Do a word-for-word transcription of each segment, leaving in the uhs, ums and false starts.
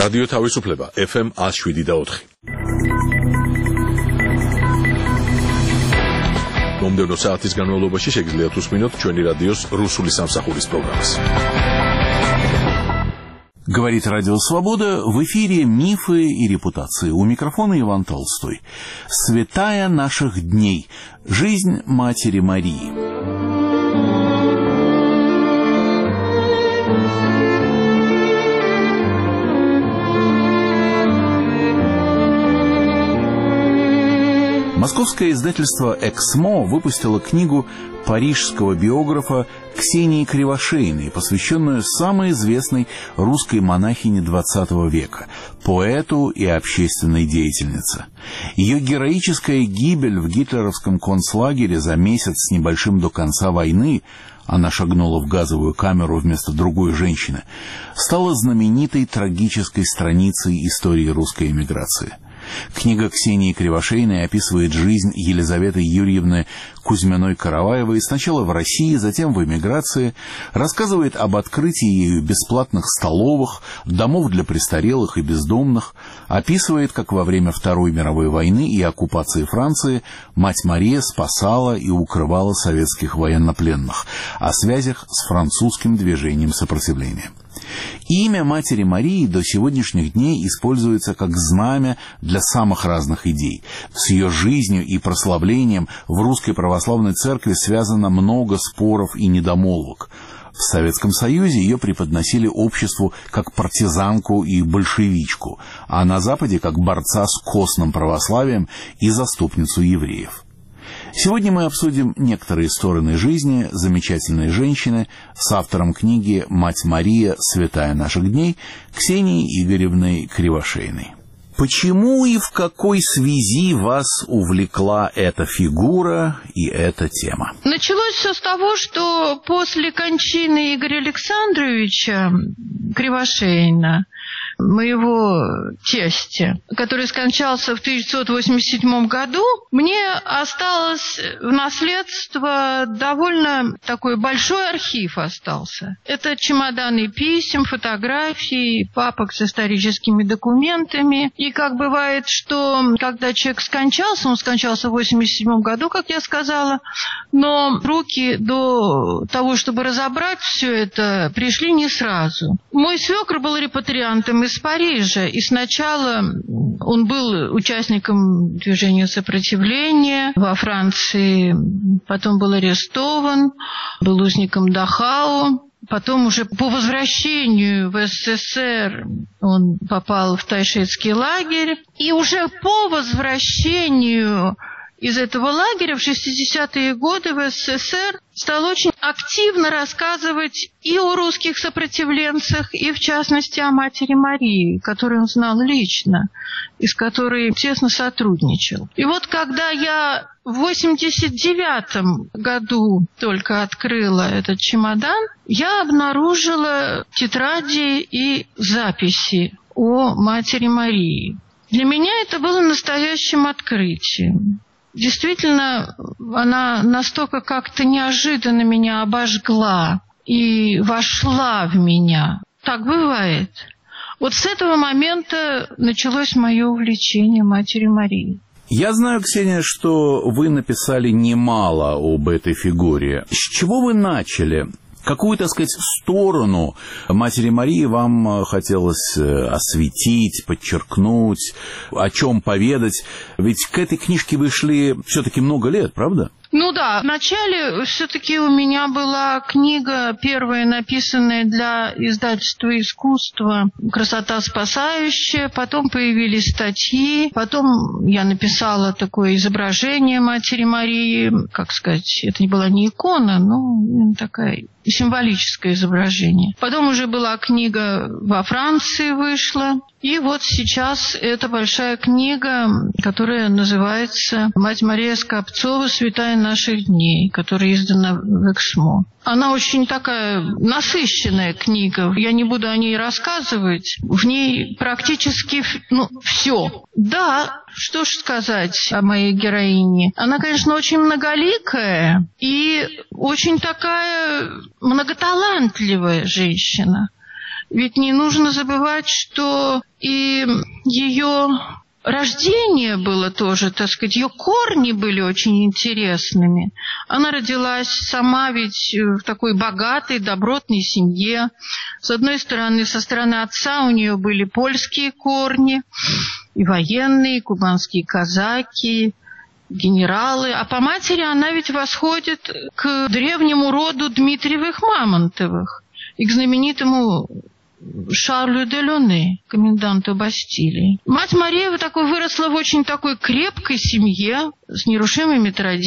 რადიო თავისუფლება ეფ ემ one oh seven და four. მომდევნო საათის განმავლობაში შეგიძლიათ უსმინოთ ჩვენი რადიოს რუსული სამსახურის პროგრამას. Говорит Радио Свобода, в эфире «Мифы и репутации». У микрофона Иван Толстой. Святая наших дней. Жизнь Матери Марии. Московское издательство «Эксмо» выпустило книгу парижского биографа Ксении Кривошеиной, посвященную самой известной русской монахине двадцатого века, поэту и общественной деятельнице. Ее героическая гибель в гитлеровском концлагере за месяц с небольшим до конца войны, она шагнула в газовую камеру вместо другой женщины, стала знаменитой трагической страницей истории русской эмиграции. Книга Ксении Кривошеиной описывает жизнь Елизаветы Юрьевны Кузьминой-Караваевой сначала в России, затем в эмиграции, рассказывает об открытии ею бесплатных столовых, домов для престарелых и бездомных, описывает, как во время Второй мировой войны и оккупации Франции мать Мария спасала и укрывала советских военнопленных, о связях с французским движением сопротивления. Имя Матери Марии до сегодняшних дней используется как знамя для самых разных идей. С ее жизнью и прославлением в Русской Православной Церкви связано много споров и недомолвок. В Советском Союзе ее преподносили обществу как партизанку и большевичку, а на Западе как борца с костным православием и заступницу евреев. Сегодня мы обсудим некоторые стороны жизни замечательной женщины с автором книги «Мать Мария. Святая наших дней» Ксенией Игоревной Кривошеиной. Почему и в какой связи вас увлекла эта фигура и эта тема? Началось все с того, что после кончины Игоря Александровича Кривошеина, моего тестя, который скончался в тысяча девятьсот восемьдесят седьмом году, мне осталось в наследство довольно такой большой архив остался. Это чемоданы писем, фотографий, папок с историческими документами. И как бывает, что когда человек скончался, он скончался в восемьдесят седьмом году, как я сказала, но руки до того, чтобы разобрать все это, пришли не сразу. Мой свекр был репатриантом из Парижа, и сначала он был участником движения сопротивления во Франции, потом был арестован, был узником Дахау. Потом уже по возвращению в СССР он попал в тайшетский лагерь. И уже по возвращению из этого лагеря в шестидесятые годы в СССР стал очень активно рассказывать и о русских сопротивленцах, и в частности о Матери Марии, которую он знал лично, и с которой тесно сотрудничал. И вот когда я в восемьдесят девятом году только открыла этот чемодан, я обнаружила тетради и записи о Матери Марии. Для меня это было настоящим открытием. Действительно, она настолько как-то неожиданно меня обожгла и вошла в меня. Так бывает. Вот с этого момента началось мое увлечение Матерью Марией. Я знаю, Ксения, что вы написали немало об этой фигуре. С чего вы начали? Какую, так сказать, сторону Матери Марии вам хотелось осветить, подчеркнуть, о чем поведать? Ведь к этой книжке вы шли все-таки много лет, правда? Ну да, вначале все-таки у меня была книга, первая, написанная для издательства искусства «Красота спасающая», потом появились статьи, потом я написала такое изображение Матери Марии, как сказать, это не была не икона, но такая символическое изображение. Потом уже была книга во Франции вышла. И вот сейчас эта большая книга, которая называется «Мать Мария Скопцова. Святая наших дней», которая издана в Эксмо. Она очень такая насыщенная книга. Я не буду о ней рассказывать. В ней практически ну, все. Да, что ж сказать о моей героине. Она, конечно, очень многоликая и очень такая многоталантливая женщина. Ведь не нужно забывать, что и ее рождение было тоже, так сказать, ее корни были очень интересными. Она родилась сама ведь в такой богатой, добротной семье. С одной стороны, со стороны отца у нее были польские корни, и военные, и кубанские казаки, генералы. А по матери она ведь восходит к древнему роду Дмитриевых-Мамонтовых и к знаменитому Шарлю де Лоне, коменданту Бастилии. Мать Мария такой выросла в очень такой крепкой семье, с нерушимыми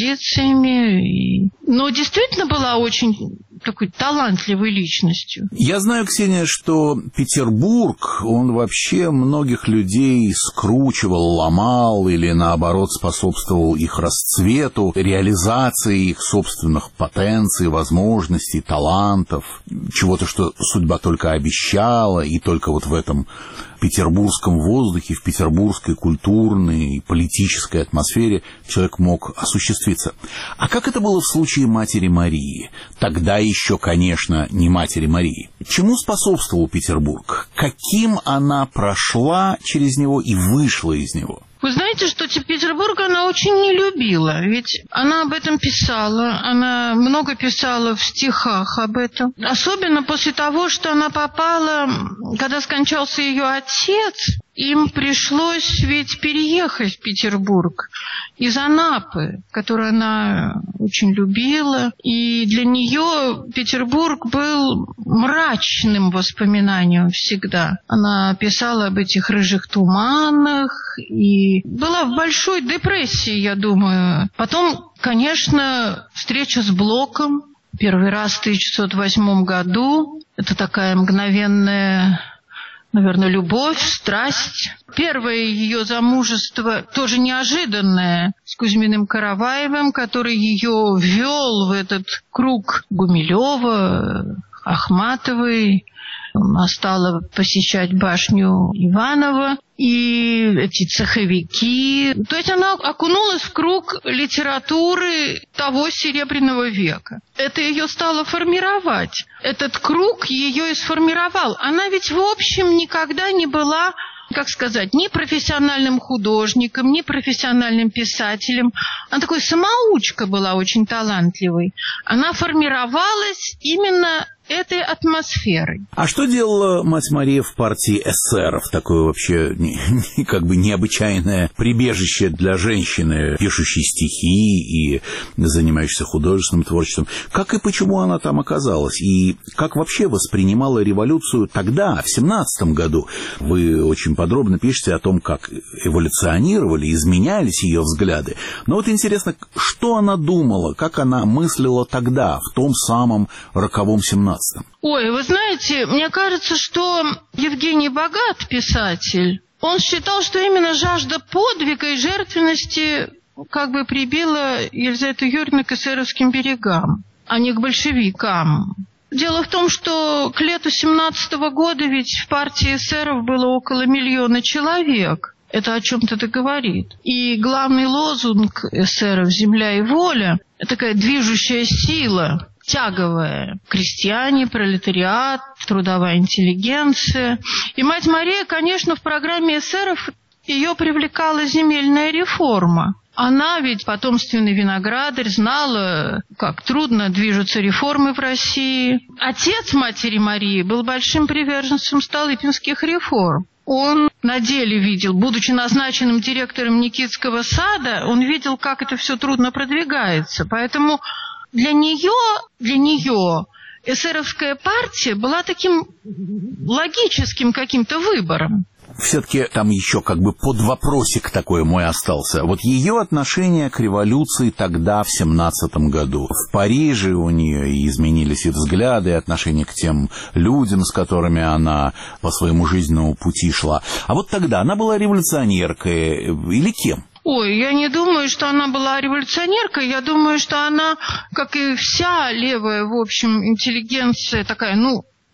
традициями, но действительно была очень такой талантливой личностью. Я знаю, Ксения, что Петербург, он вообще многих людей скручивал, ломал или, наоборот, способствовал их расцвету, реализации их собственных потенций, возможностей, талантов, чего-то, что судьба только обещала, и только вот в этом петербургском воздухе, в петербургской культурной и политической атмосфере человек мог осуществиться. А как это было в случае матери Марии? Тогда еще, конечно, не матери Марии. Чему способствовал Петербург? Каким она прошла через него и вышла из него? Вы знаете, что Петербург она очень не любила, ведь она об этом писала, она много писала в стихах об этом. Особенно после того, что она попала, когда скончался ее отец, им пришлось ведь переехать в Петербург из Анапы, которую она очень любила. И для нее Петербург был мрачным воспоминанием всегда. Она писала об этих рыжих туманах и была в большой депрессии, я думаю. Потом, конечно, встреча с Блоком. Первый раз в тысяча девятьсот восьмом году. Это такая мгновенная, наверное, любовь, страсть. Первое ее замужество, тоже неожиданное, с Кузьминым Караваевым, который ее ввел в этот круг Гумилева, Ахматовой. Она стала посещать башню Иванова и эти цеховики. То есть она окунулась в круг литературы того Серебряного века. Это ее стало формировать. Этот круг ее и сформировал. Она ведь, в общем, никогда не была, как сказать, ни профессиональным художником, ни профессиональным писателем. Она такой самоучка была, очень талантливой. Она формировалась именно этой атмосферой. А что делала мать Мария в партии эсеров? Такое вообще не, не, как бы необычайное прибежище для женщины, пишущей стихи и занимающейся художественным творчеством. Как и почему она там оказалась? И как вообще воспринимала революцию тогда, в семнадцатом году? Вы очень подробно пишете о том, как эволюционировали, изменялись ее взгляды. Но вот интересно, что она думала, как она мыслила тогда, в том самом роковом семнадцатом? Ой, вы знаете, мне кажется, что Евгений Богат, писатель, он считал, что именно жажда подвига и жертвенности как бы прибила Елизавету Юрьевну к эсеровским берегам, а не к большевикам. Дело в том, что к лету семнадцатого года ведь в партии эсеров было около миллиона человек. Это о чем-то это говорит. И главный лозунг эсеров «Земля и воля» – это такая движущая сила, тяговая. Крестьяне, пролетариат, трудовая интеллигенция. И мать Мария, конечно, в программе эсеров ее привлекала земельная реформа. Она ведь потомственный виноградарь, знала, как трудно движутся реформы в России. Отец матери Марии был большим приверженцем столыпинских реформ. Он на деле видел, будучи назначенным директором Никитского сада, он видел, как это все трудно продвигается. Поэтому для нее, для нее эсеровская партия была таким логическим каким-то выбором. Все-таки там еще как бы подвопросик такой мой остался. Вот ее отношение к революции тогда, в семнадцатом году. В Париже у нее и изменились и взгляды, и отношения к тем людям, с которыми она по своему жизненному пути шла. А вот тогда она была революционеркой или кем? Ой, я не думаю, что она была революционеркой. Я думаю, что она, как и вся левая, в общем, интеллигенция, такая, ну,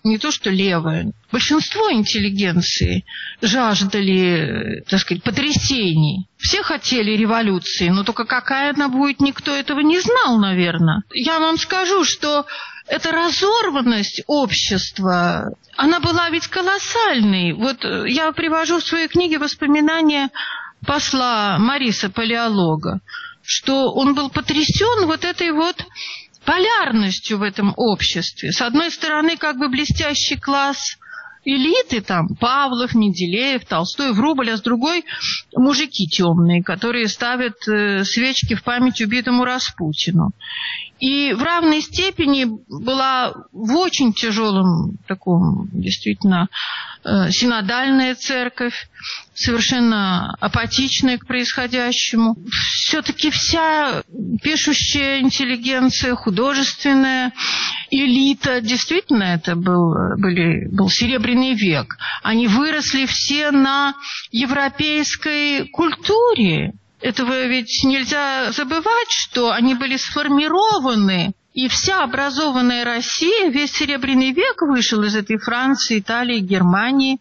не то что левая, большинство интеллигенции жаждали, так сказать, потрясений. Все хотели революции, но только какая она будет, никто этого не знал, наверное. Я вам скажу, что эта разорванность общества, она была ведь колоссальной. Вот я привожу в своей книге воспоминания посла Мариса Палеолога, что он был потрясен вот этой вот полярностью в этом обществе. С одной стороны, как бы блестящий класс элиты, там, Павлов, Менделеев, Толстой, Врубель, а с другой мужики темные, которые ставят э, свечки в память убитому Распутину. И в равной степени была в очень тяжелом таком, действительно, э, синодальная церковь, совершенно апатичная к происходящему. Все-таки вся пишущая интеллигенция, художественная элита, действительно, это был, были, был Серебряный век. Они выросли все на европейской культуре. Этого ведь нельзя забывать, что они были сформированы, и вся образованная Россия, весь Серебряный век вышел из этой Франции, Италии, Германии.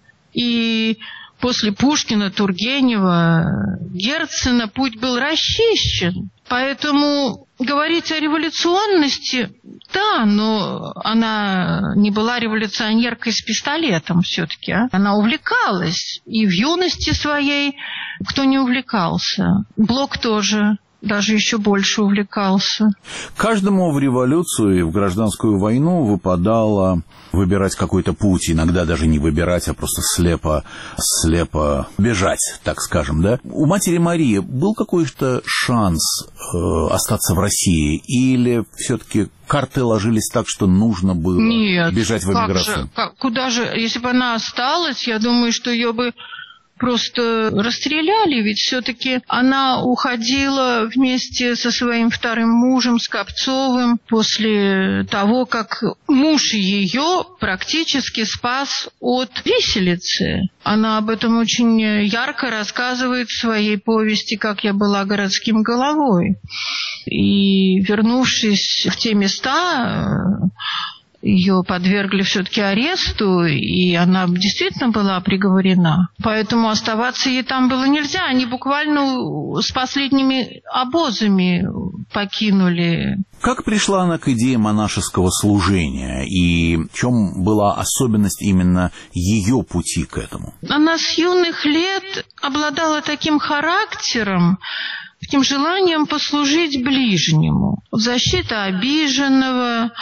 И после Пушкина, Тургенева, Герцена путь был расчищен. Поэтому говорить о революционности, да, но она не была революционеркой с пистолетом все-таки. А? Она увлекалась. И в юности своей кто не увлекался. Блок тоже даже еще больше увлекался. Каждому в революцию и в гражданскую войну выпадало выбирать какой-то путь, иногда даже не выбирать, а просто слепо, слепо бежать, так скажем, да? У матери Марии был какой-то шанс э, остаться в России, или все-таки карты ложились так, что нужно было Нет, бежать в эмиграцию? Как же, как, куда же, если бы она осталась, я думаю, что ее бы просто расстреляли, ведь все-таки она уходила вместе со своим вторым мужем, с Копцовым, после того, как муж ее практически спас от виселицы. Она об этом очень ярко рассказывает в своей повести «Как я была городским головой». И, вернувшись в те места, ее подвергли все-таки аресту, и она действительно была приговорена. Поэтому оставаться ей там было нельзя. Они буквально с последними обозами покинули. Как пришла она к идее монашеского служения, и в чем была особенность именно ее пути к этому? Она с юных лет обладала таким характером, таким желанием послужить ближнему. Защита обиженного,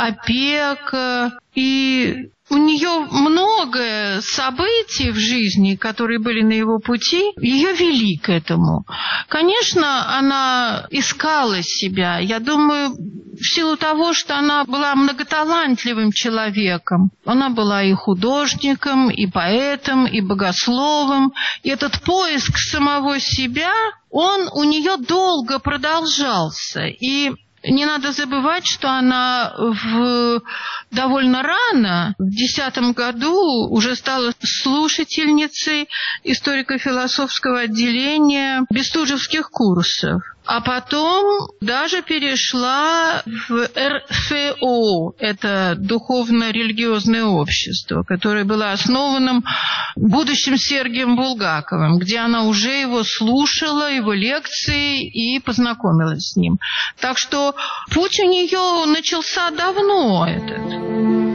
опека. И у нее много событий в жизни, которые были на его пути, ее вели к этому. Конечно, она искала себя. Я думаю, в силу того, что она была многоталантливым человеком. Она была и художником, и поэтом, и богословом. И этот поиск самого себя, он у нее долго продолжался. И не надо забывать, что она в довольно рано, в десятом году, уже стала слушательницей историко-философского отделения бестужевских курсов. А потом даже перешла в эр эф о, это духовно-религиозное общество, которое было основано будущим Сергием Булгаковым, где она уже его слушала, его лекции и познакомилась с ним. Так что путь у нее начался давно этот.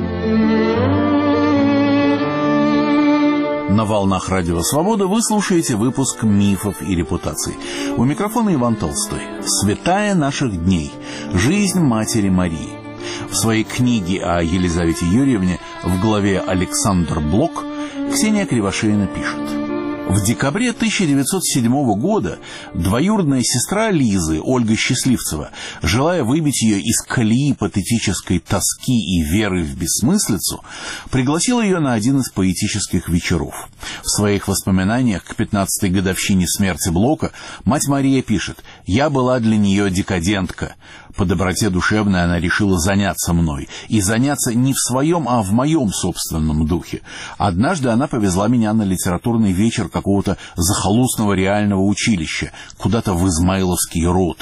На волнах Радио Свобода вы слушаете выпуск «Мифов и репутаций». У микрофона Иван Толстой. «Святая наших дней. Жизнь матери Марии». В своей книге о Елизавете Юрьевне в главе «Александр Блок» Ксения Кривошеина пишет: в декабре тысяча девятьсот седьмого года двоюродная сестра Лизы, Ольга Счастливцева, желая выбить ее из колеи патетической тоски и веры в бессмыслицу, пригласила ее на один из поэтических вечеров. В своих воспоминаниях к пятнадцатой годовщине смерти Блока мать Мария пишет: «Я была для нее декадентка. По доброте душевной она решила заняться мной. И заняться не в своем, а в моем собственном духе. Однажды она повезла меня на литературный вечер какого-то захолустного реального училища, куда-то в измайловские роты.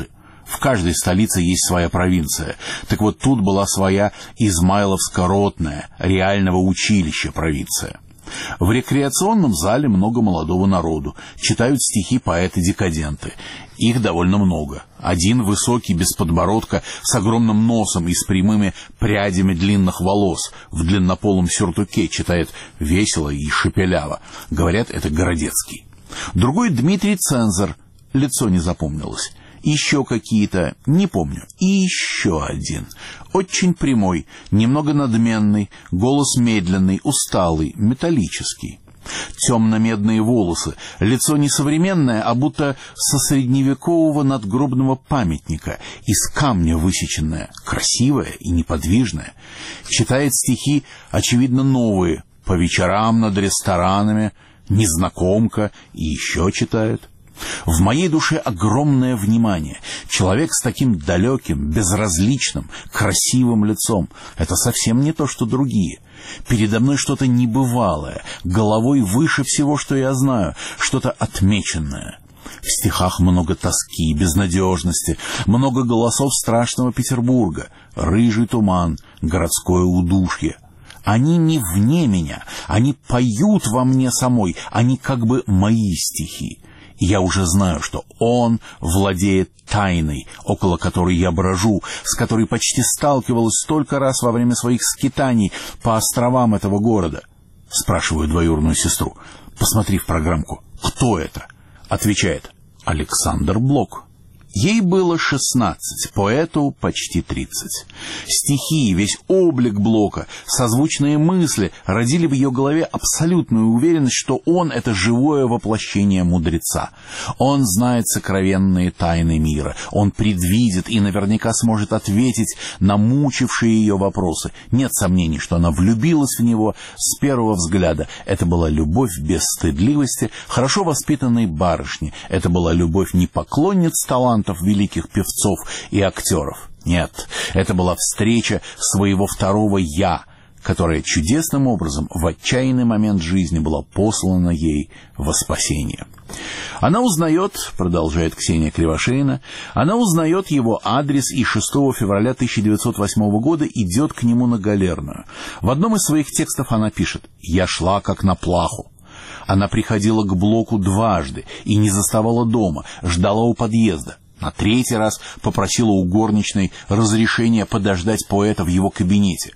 В каждой столице есть своя провинция. Так вот, тут была своя Измайловско-Ротная, реального училища провинция. В рекреационном зале много молодого народу. Читают стихи поэты-декаденты. Их довольно много. Один высокий, без подбородка, с огромным носом и с прямыми прядями длинных волос, в длиннополом сюртуке читает весело и шепеляво. Говорят, это Городецкий. Другой — Дмитрий Цензор. Лицо не запомнилось. Еще какие-то, не помню. И еще один. Очень прямой, немного надменный, голос медленный, усталый, металлический. Темно-медные волосы, лицо не современное, а будто со средневекового надгробного памятника, из камня высеченное, красивое и неподвижное. Читает стихи, очевидно, новые, по вечерам над ресторанами, незнакомка, и еще читает. В моей душе огромное внимание. Человек с таким далеким, безразличным, красивым лицом. Это совсем не то, что другие. Передо мной что-то небывалое, головой выше всего, что я знаю, что-то отмеченное. В стихах много тоски, безнадежности, много голосов страшного Петербурга, рыжий туман, городское удушье. Они не вне меня, они поют во мне самой, они как бы мои стихи. Я уже знаю, что он владеет тайной, около которой я брожу, с которой почти сталкивалась столько раз во время своих скитаний по островам этого города. Спрашиваю двоюродную сестру: посмотри в программку, кто это? Отвечает: Александр Блок. Ей было шестнадцать, поэту почти тридцать. Стихи, весь облик Блока, созвучные мысли родили в ее голове абсолютную уверенность, что он — это живое воплощение мудреца. Он знает сокровенные тайны мира, он предвидит и наверняка сможет ответить на мучившие ее вопросы. Нет сомнений, что она влюбилась в него с первого взгляда. Это была любовь без стыдливости, хорошо воспитанной барышни. Это была любовь не поклонниц таланта, великих певцов и актеров. Нет, это была встреча своего второго «я», которая чудесным образом в отчаянный момент жизни была послана ей во спасение. Она узнает, продолжает Ксения Кривошеина, она узнает его адрес и шестого февраля тысяча девятьсот восьмого года идет к нему на Галерную. В одном из своих текстов она пишет: «Я шла как на плаху». Она приходила к Блоку дважды и не заставала дома, ждала у подъезда. На третий раз попросила у горничной разрешения подождать поэта в его кабинете.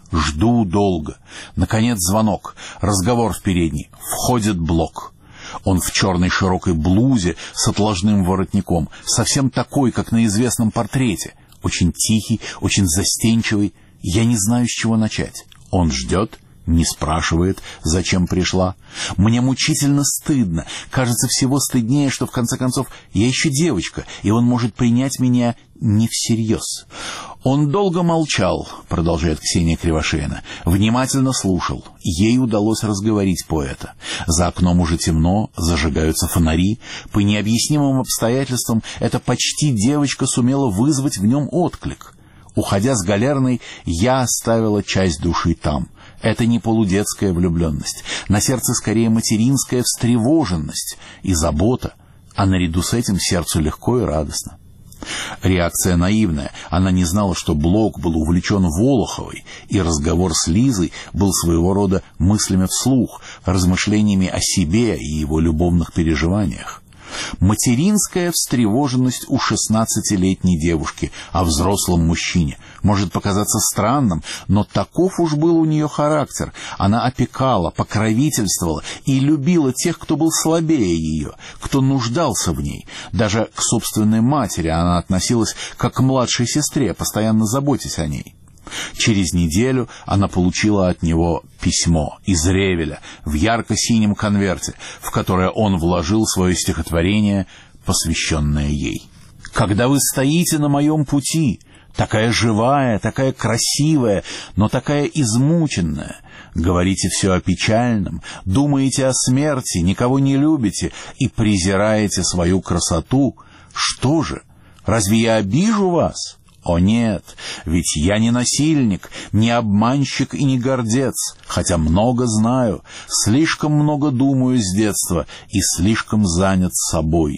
Жду долго. Наконец звонок. Разговор в передней. Входит Блок. Он в черной широкой блузе с отложным воротником, совсем такой, как на известном портрете. Очень тихий, очень застенчивый. Я не знаю, с чего начать. Он ждет, не спрашивает, зачем пришла. Мне мучительно стыдно. Кажется, всего стыднее, что в конце концов я еще девочка, и он может принять меня не всерьез. Он долго молчал, продолжает Ксения Кривошеина, внимательно слушал. Ей удалось разговорить поэта. За окном уже темно, зажигаются фонари. По необъяснимым обстоятельствам эта почти девочка сумела вызвать в нем отклик. Уходя с Галерной, я оставила часть души там. Это не полудетская влюбленность. На сердце скорее материнская встревоженность и забота, а наряду с этим сердцу легко и радостно. Реакция наивная. Она не знала, что Блок был увлечен Волоховой, и разговор с Лизой был своего рода мыслями вслух, размышлениями о себе и его любовных переживаниях. Материнская встревоженность у шестнадцатилетней девушки о взрослом мужчине может показаться странным, но таков уж был у нее характер. Она опекала, покровительствовала и любила тех, кто был слабее ее, кто нуждался в ней. Даже к собственной матери она относилась как к младшей сестре, постоянно заботясь о ней. Через неделю она получила от него письмо из Ревеля в ярко-синем конверте, в которое он вложил свое стихотворение, посвященное ей. «Когда вы стоите на моем пути, такая живая, такая красивая, но такая измученная, говорите все о печальном, думаете о смерти, никого не любите и презираете свою красоту, что же, разве я обижу вас? О нет, ведь я не насильник, не обманщик и не гордец, хотя много знаю, слишком много думаю с детства и слишком занят собой.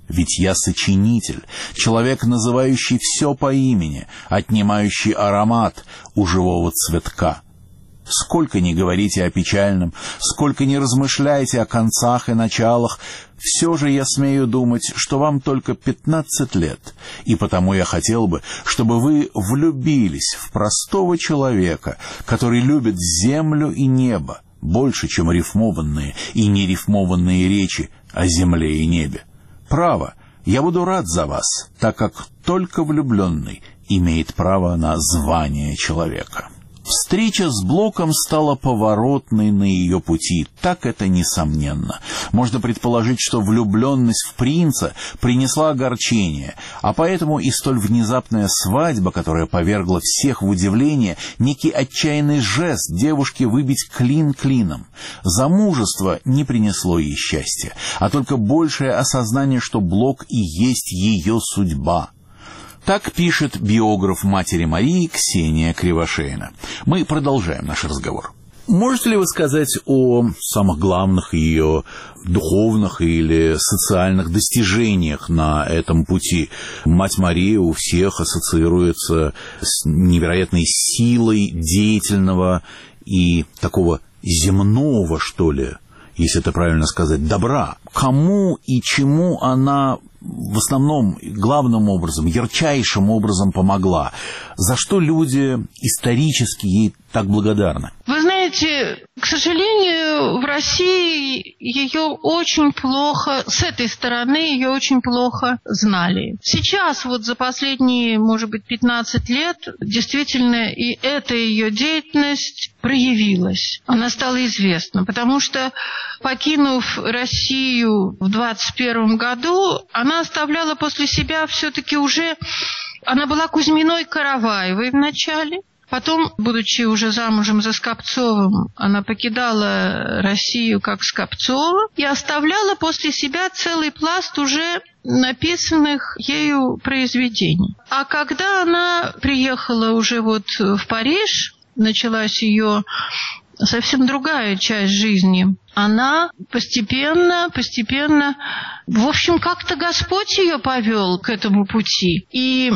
Ведь я сочинитель, человек, называющий все по имени, отнимающий аромат у живого цветка. Сколько ни говорите о печальном, сколько ни размышляйте о концах и началах, все же я смею думать, что вам только пятнадцать лет, и потому я хотел бы, чтобы вы влюбились в простого человека, который любит землю и небо больше, чем рифмованные и нерифмованные речи о земле и небе. Право, я буду рад за вас, так как только влюбленный имеет право на звание человека». Встреча с Блоком стала поворотной на ее пути, так это несомненно. Можно предположить, что влюбленность в принца принесла огорчение, а поэтому и столь внезапная свадьба, которая повергла всех в удивление, некий отчаянный жест девушки выбить клин клином. Замужество не принесло ей счастья, а только большее осознание, что Блок и есть ее судьба. Так пишет биограф матери Марии Ксения Кривошеина. Мы продолжаем наш разговор. Можете ли вы сказать о самых главных ее духовных или социальных достижениях на этом пути? Мать Мария у всех ассоциируется с невероятной силой деятельного и такого земного, что ли, если это правильно сказать, добра. Кому и чему она в основном, главным образом, ярчайшим образом помогла? За что люди исторически ей так благодарны? Вы знаете, к сожалению, в России ее очень плохо, с этой стороны ее очень плохо знали. Сейчас, вот за последние, может быть, пятнадцать лет, действительно, и эта ее деятельность проявилась. Она стала известна, потому что, покинув Россию в двадцать первом году, она оставляла после себя все-таки уже... Она была Кузьминой Караваевой вначале. Потом, будучи уже замужем за Скопцовым, она покидала Россию как Скопцова и оставляла после себя целый пласт уже написанных ею произведений. А когда она приехала уже вот в Париж, началась ее совсем другая часть жизни. Она постепенно, постепенно, в общем, как-то Господь ее повел к этому пути. И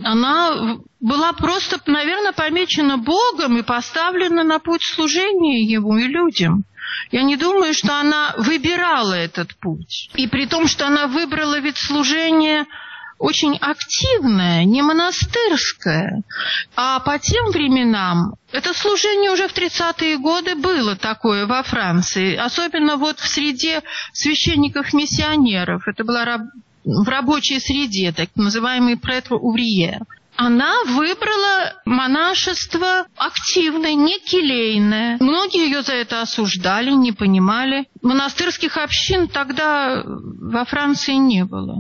она была просто, наверное, помечена Богом и поставлена на путь служения Ему и людям. Я не думаю, что она выбирала этот путь. И при том, что она выбрала вид служения очень активное, не монастырское. А по тем временам это служение уже в тридцатые годы было такое во Франции, особенно вот в среде священников-миссионеров. Это была раб... в рабочей среде, так называемый прêtre-ouvrier. Она выбрала монашество активное, не келейное. Многие ее за это осуждали, не понимали. Монастырских общин тогда во Франции не было.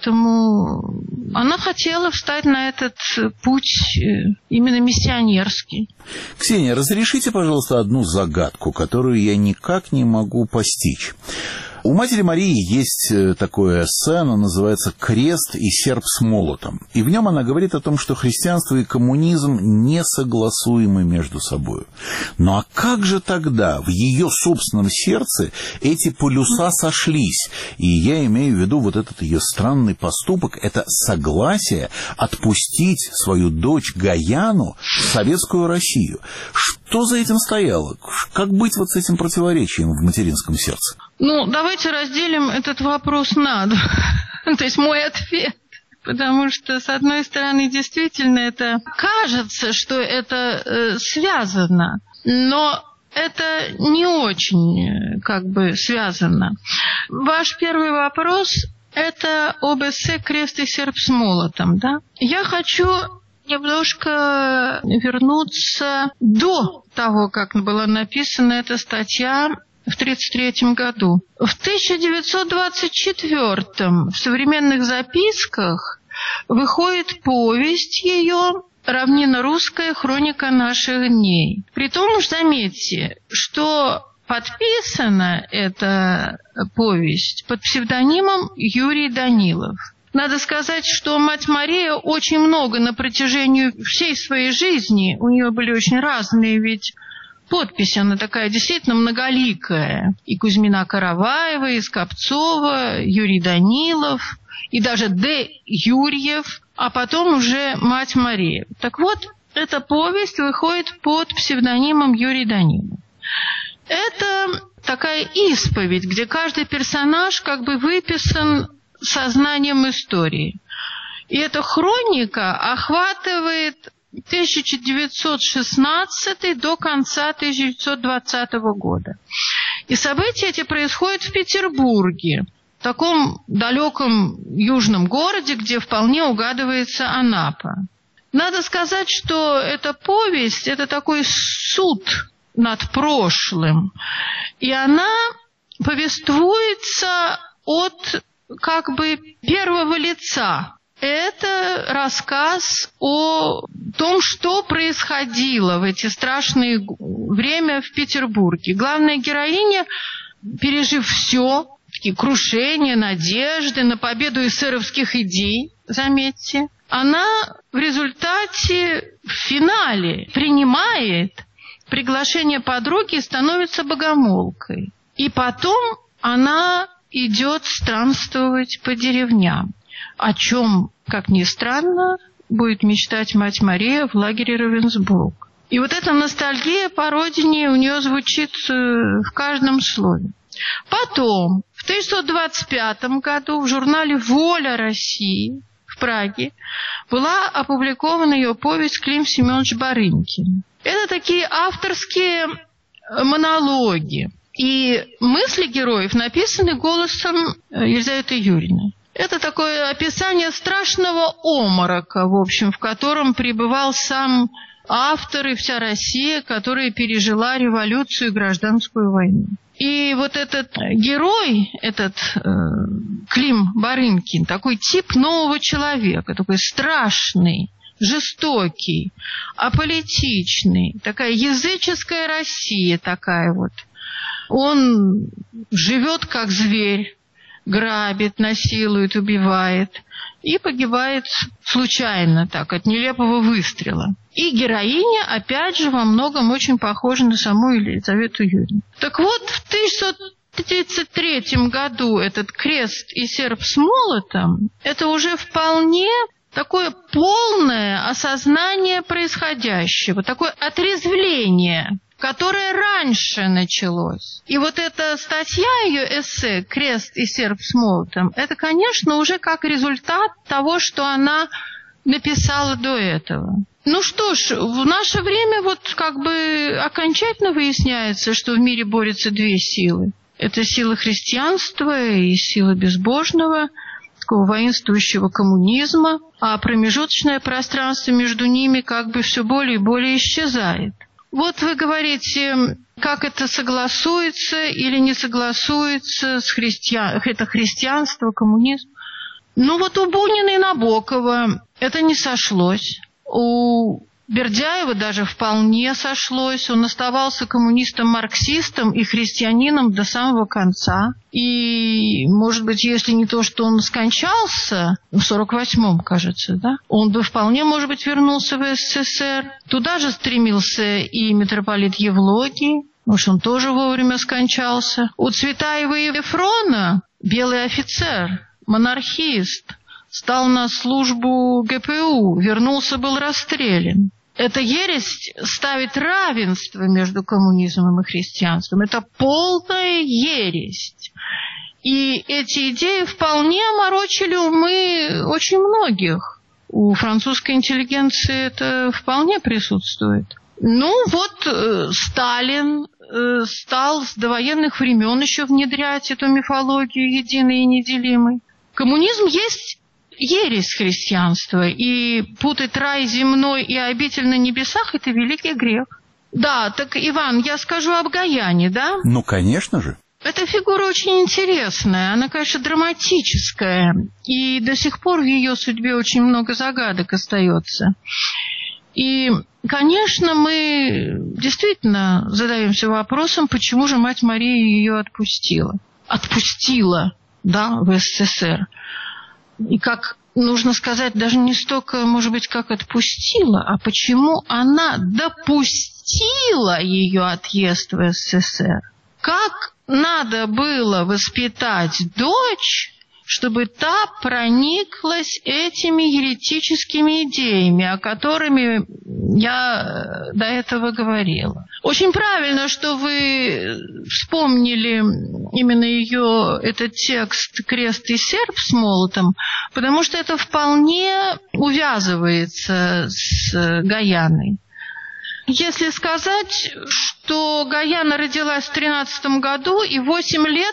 Поэтому она хотела встать на этот путь именно миссионерский. Ксения, разрешите, пожалуйста, одну загадку, которую я никак не могу постичь. У матери Марии есть такое эссе, оно называется «Крест и серп с молотом». И в нем она говорит о том, что христианство и коммунизм несогласуемы между собой. Ну а как же тогда в ее собственном сердце эти полюса сошлись? И я имею в виду вот этот ее странный поступок, это согласие отпустить свою дочь Гаяну в советскую Россию. Что за этим стояло? Как быть вот с этим противоречием в материнском сердце? Ну, давайте разделим этот вопрос на два. То есть мой ответ. Потому что, с одной стороны, действительно, это кажется, что это э, связано, но это не очень как бы связано. Ваш первый вопрос – это об эссе «Крест и серп с молотом», да? Я хочу немножко вернуться до того, как была написана эта статья в тридцать третьем году. В тысяча девятьсот двадцать четвёртом в современных записках выходит повесть ее «Равнинно-русская хроника наших дней». Притом уж заметьте, что подписана эта повесть под псевдонимом Юрий Данилов. Надо сказать, что мать Мария очень много на протяжении всей своей жизни, у нее были очень разные ведь подпись, она такая действительно многоликая. И Кузьмина Караваева, и Скопцова, Юрий Данилов. и даже Д. Юрьев, а потом уже «Мать Мария». Так вот, эта повесть выходит под псевдонимом Юрий Данилов. Это такая исповедь, где каждый персонаж как бы выписан сознанием истории. И эта хроника охватывает тысяча девятьсот шестнадцатый до конца тысяча девятьсот двадцатого года. И события эти происходят в Петербурге, в таком далеком южном городе, где вполне угадывается Анапа. Надо сказать, что эта повесть – это такой суд над прошлым. И она повествуется от как бы первого лица. Это рассказ о том, что происходило в эти страшные время в Петербурге. Главная героиня, пережив все, такие крушения, надежды на победу эсеровских идей, заметьте, она в результате в финале принимает приглашение подруги и становится богомолкой. И потом она идет странствовать по деревням, о чем, как ни странно, будет мечтать мать Мария в лагере Равенсбург. И вот эта ностальгия по родине у нее звучит в каждом слове. Потом, в тысяча девятьсот двадцать пятом году в журнале «Воля России» в Праге была опубликована ее повесть «Клим Семенович Барынькин». Это такие авторские монологи. И мысли героев написаны голосом Елизаветы Юрьевны. Это такое описание страшного оморока, в общем, в котором пребывал сам автор и вся Россия, которая пережила революцию и гражданскую войну. И вот этот герой, этот э, Клим Барынькин, такой тип нового человека, такой страшный, жестокий, аполитичный, такая языческая Россия такая вот. Он живет как зверь, грабит, насилует, убивает и погибает случайно так, от нелепого выстрела. И героиня, опять же, во многом очень похожа на саму Елизавету Юрьевну. Так вот, в тысяча девятьсот тридцать третьем году этот крест и серп с молотом – это уже вполне такое полное осознание происходящего, такое отрезвление, которое раньше началось. И вот эта статья, ее эссе «Крест и серп с молотом», это, конечно, уже как результат того, что она написала до этого. Ну что ж, в наше время вот как бы окончательно выясняется, что в мире борются две силы. Это сила христианства и сила безбожного, такого воинствующего коммунизма, а промежуточное пространство между ними как бы все более и более исчезает. Вот вы говорите, как это согласуется или не согласуется с христиан... это христианство, коммунизм. Ну вот у Бунина и Набокова это не сошлось. У Бердяева даже вполне сошлось. Он оставался коммунистом-марксистом и христианином до самого конца. И, может быть, если не то, что он скончался, в сорок восьмом, кажется, да, он бы вполне, может быть, вернулся в СССР. Туда же стремился и митрополит Евлогий. Может, он тоже вовремя скончался. У Цветаева и Ефрона белый офицер, монархист, стал на службу ГПУ, вернулся, был расстрелян. Эта ересь ставит равенство между коммунизмом и христианством. Это полная ересь. И эти идеи вполне оморочили умы очень многих. У французской интеллигенции это вполне присутствует. Ну вот э, Сталин э, стал с довоенных времен еще внедрять эту мифологию единой и неделимой. Коммунизм есть ересь христианства, и путать рай земной и обитель на небесах – это великий грех. Да, так, Иван, я скажу об Гаяне, да? Ну, конечно же. Эта фигура очень интересная, она, конечно, драматическая, и до сих пор в ее судьбе очень много загадок остается. И, конечно, мы действительно задаемся вопросом, почему же мать Мария ее отпустила. Отпустила, да, в СССР. И как нужно сказать, даже не столько, может быть, как отпустила, а почему она допустила ее отъезд в СССР. Как надо было воспитать дочь, чтобы та прониклась этими еретическими идеями, о которыми я до этого говорила. Очень правильно, что вы вспомнили именно ее, этот текст «Крест и серп» с молотом, потому что это вполне увязывается с Гаяной. Если сказать, что Гаяна родилась в тринадцатом году, и восемь лет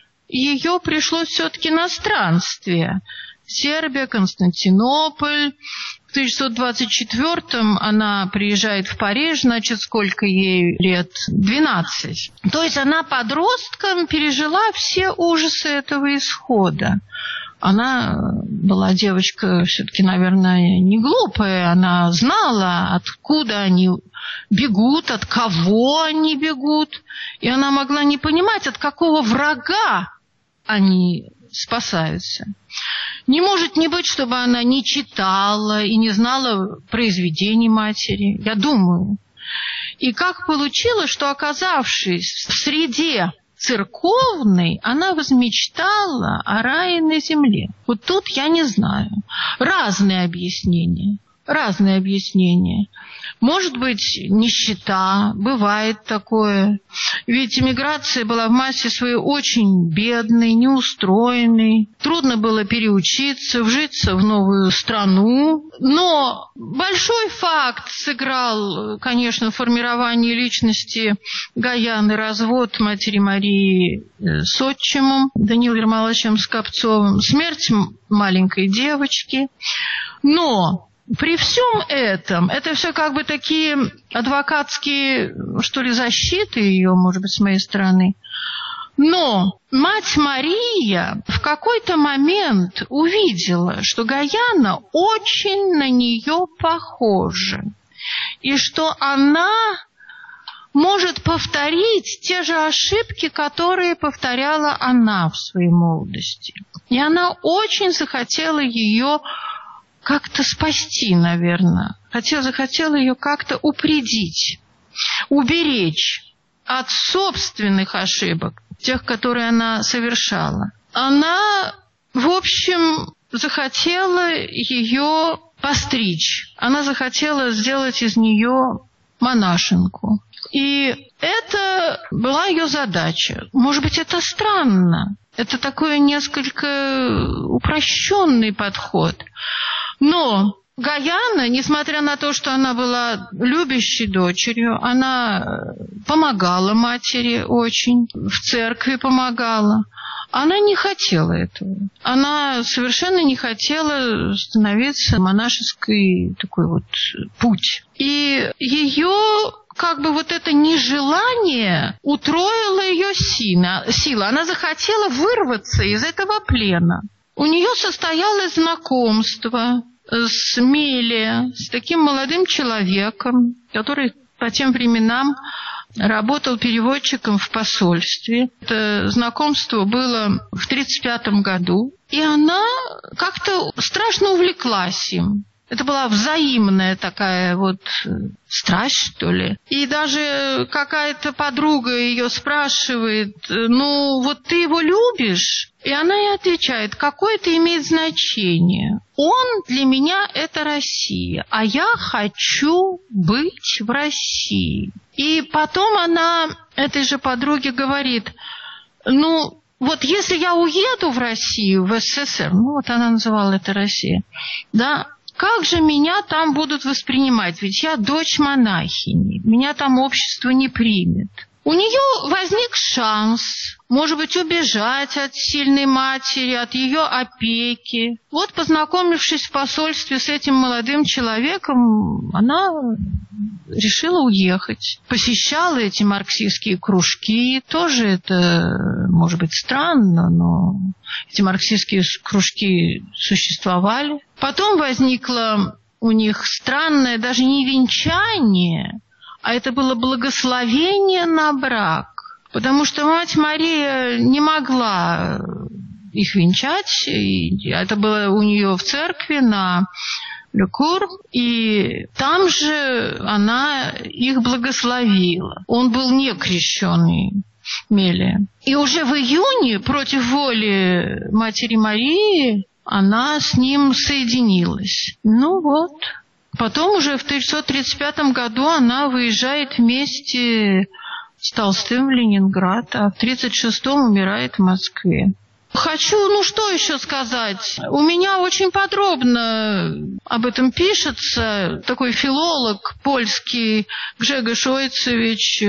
ее пришлось все-таки на странствие. Сербия, Константинополь. В тысяча девятьсот двадцать четвёртом она приезжает в Париж, значит, сколько ей лет? двенадцать. То есть она подростком пережила все ужасы этого исхода. Она была девочка все-таки, наверное, не глупая. Она знала, откуда они бегут, от кого они бегут. И она могла не понимать, от какого врага они спасаются. Не может не быть, чтобы она не читала и не знала произведений матери. Я думаю. И как получилось, что, оказавшись в среде церковной, она возмечтала о рае на земле. Вот тут я не знаю. Разные объяснения. Разные объяснения. Может быть, нищета, бывает такое. Ведь эмиграция была в массе своей очень бедной, неустроенной. Трудно было переучиться, вжиться в новую страну. Но большой факт сыграл, конечно, в формировании личности Гаяны развод матери Марии с отчимом Даниилом Ермолаевичем Скопцовым, смерть маленькой девочки. Но при всем этом, это все как бы такие адвокатские, что ли, защиты ее, может быть, с моей стороны. Но мать Мария в какой-то момент увидела, что Гаяна очень на нее похожа. И что она может повторить те же ошибки, которые повторяла она в своей молодости. И она очень захотела ее как-то спасти, наверное. Хотела, захотела ее как-то упредить, уберечь от собственных ошибок, тех, которые она совершала. Она, в общем, захотела ее постричь. Она захотела сделать из нее монашенку. И это была ее задача. Может быть, это странно. Это такой несколько упрощенный подход. Но Гаяна, несмотря на то, что она была любящей дочерью, она помогала матери очень, в церкви помогала. Она не хотела этого. Она совершенно не хотела становиться монашеской такой вот путь. И ее как бы вот это нежелание утроило ее сила. Она захотела вырваться из этого плена. У нее состоялось знакомство с Мелия, с таким молодым человеком, который по тем временам работал переводчиком в посольстве. Это знакомство было в тридцать пятом году. И она как-то страшно увлеклась им. Это была взаимная такая вот страсть, что ли. И даже какая-то подруга ее спрашивает: ну, вот ты его любишь? И она ей отвечает: какое это имеет значение? Он для меня – это Россия, а я хочу быть в России. И потом она этой же подруге говорит: ну, вот если я уеду в Россию, в СССР, ну, вот она называла это Россия, да, как же меня там будут воспринимать? Ведь я дочь монахини, меня там общество не примет. У нее возник шанс, может быть, убежать от сильной матери, от ее опеки. Вот, познакомившись в посольстве с этим молодым человеком, она решила уехать. Посещала эти марксистские кружки. Тоже это, может быть, странно, но эти марксистские кружки существовали. Потом возникло у них странное, даже не венчание, а это было благословение на брак. Потому что мать Мария не могла их венчать. И это было у нее в церкви на Лекур. И там же она их благословила. Он был не крещеный. Мелия. И уже в июне против воли Матери Марии она с ним соединилась. Ну вот. Потом уже в тысяча девятьсот тридцать пятом году она выезжает вместе с Толстым в Ленинград, а в тридцать шестом умирает в Москве. Хочу, ну что еще сказать? У меня очень подробно об этом пишется. Такой филолог польский Гжегош Ойцевич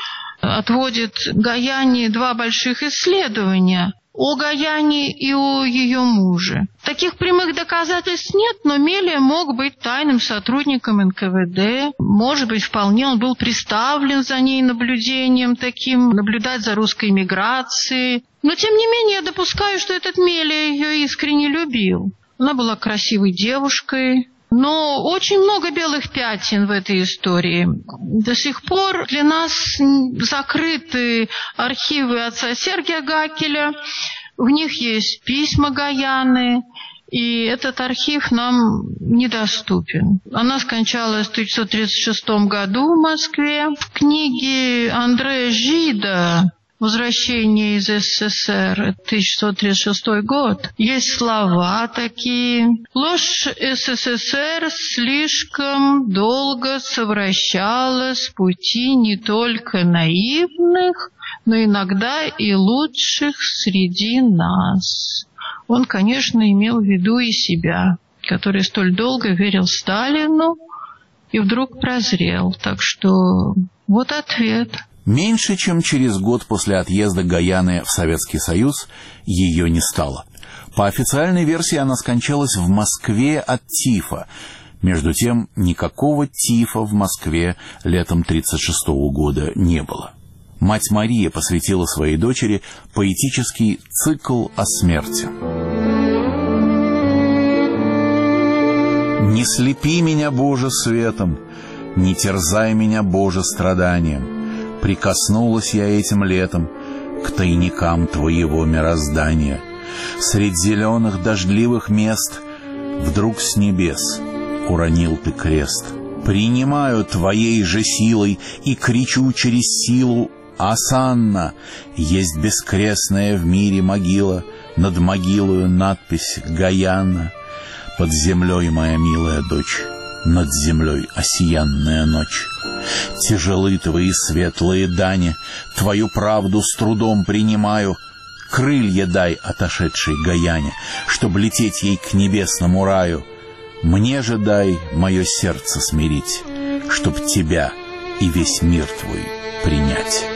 отводит Гаяне два больших исследования о Гаяне и о ее муже. Таких прямых доказательств нет, но Мелия мог быть тайным сотрудником эн ка вэ дэ. Может быть, вполне он был приставлен за ней наблюдением таким, наблюдать за русской миграцией. Но, тем не менее, я допускаю, что этот Мелия ее искренне любил. Она была красивой девушкой. Но очень много белых пятен в этой истории. До сих пор для нас закрыты архивы отца Сергия Гакеля. В них есть письма Гаяны, и этот архив нам недоступен. Она скончалась в тысяча девятьсот тридцать шестом году в Москве. В книге Андрея Жида «Возвращение из эс эс эс эр», тысяча девятьсот тридцать шестой год, есть слова такие. Ложь эс эс эс эр слишком долго совращала с пути не только наивных, но иногда и лучших среди нас. Он, конечно, имел в виду и себя, который столь долго верил Сталину и вдруг прозрел. Так что вот ответ. Меньше чем через год после отъезда Гаяны в Советский Союз ее не стало. По официальной версии она скончалась в Москве от тифа. Между тем, никакого тифа в Москве летом тридцать шестого года не было. Мать Мария посвятила своей дочери поэтический цикл о смерти. «Не слепи меня, Боже, светом, не терзай меня, Боже, страданием. Прикоснулась я этим летом к тайникам Твоего мироздания. Средь зеленых дождливых мест вдруг с небес уронил Ты крест. Принимаю Твоей же силой и кричу через силу: «Осанна!» Есть бескрестная в мире могила, над могилою надпись «Гаяна». Под землей, моя милая дочь, над землей осиянная ночь. Тяжелы Твои светлые дани, Твою правду с трудом принимаю. Крылья дай отошедшей Гаяне, чтоб лететь ей к небесному раю. Мне же дай мое сердце смирить, чтоб Тебя и весь мир Твой принять.